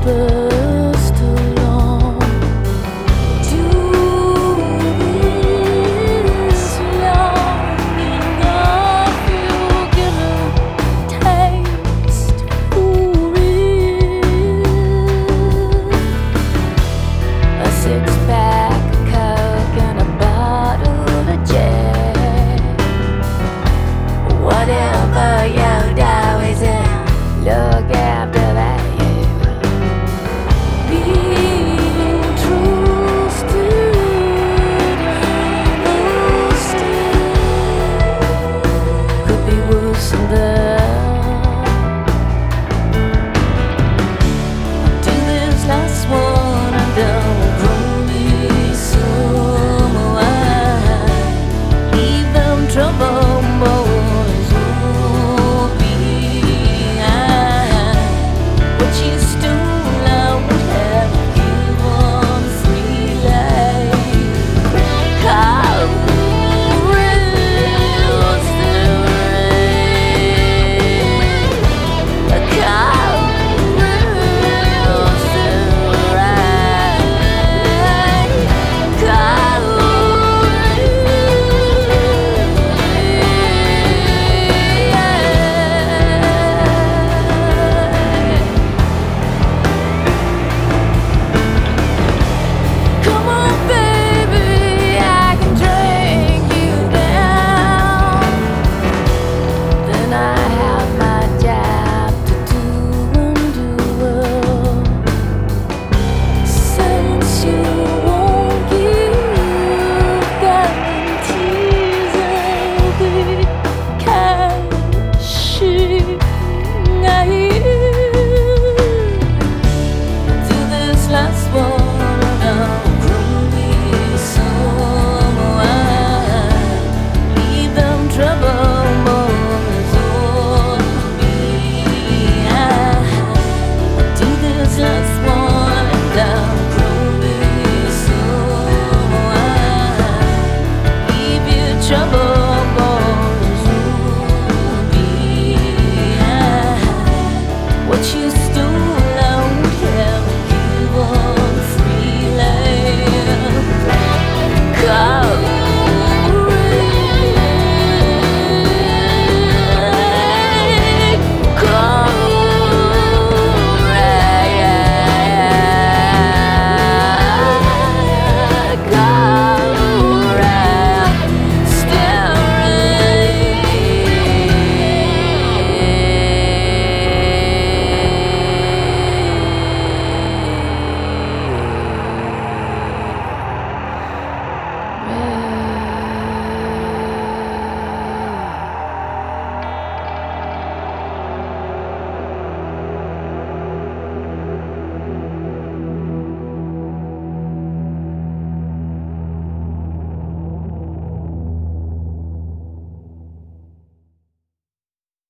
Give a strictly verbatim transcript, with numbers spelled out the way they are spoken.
burst along. Do this longing of you get a taste for real. A six pack of Coke and a bottle of Jack. Whatever you do is it. Look after that you being trusted and understood could be worse than that. Do this last one and don't grow me some wine. Leave them trouble boys will be. What you stole, I would have given freely. How real was the rain? How real was the rain? How come on, baby, I can drag you down. Then I have my job to do and do well. Since you won't give guarantees, I'll be cashing out. Do this last one. Yeah.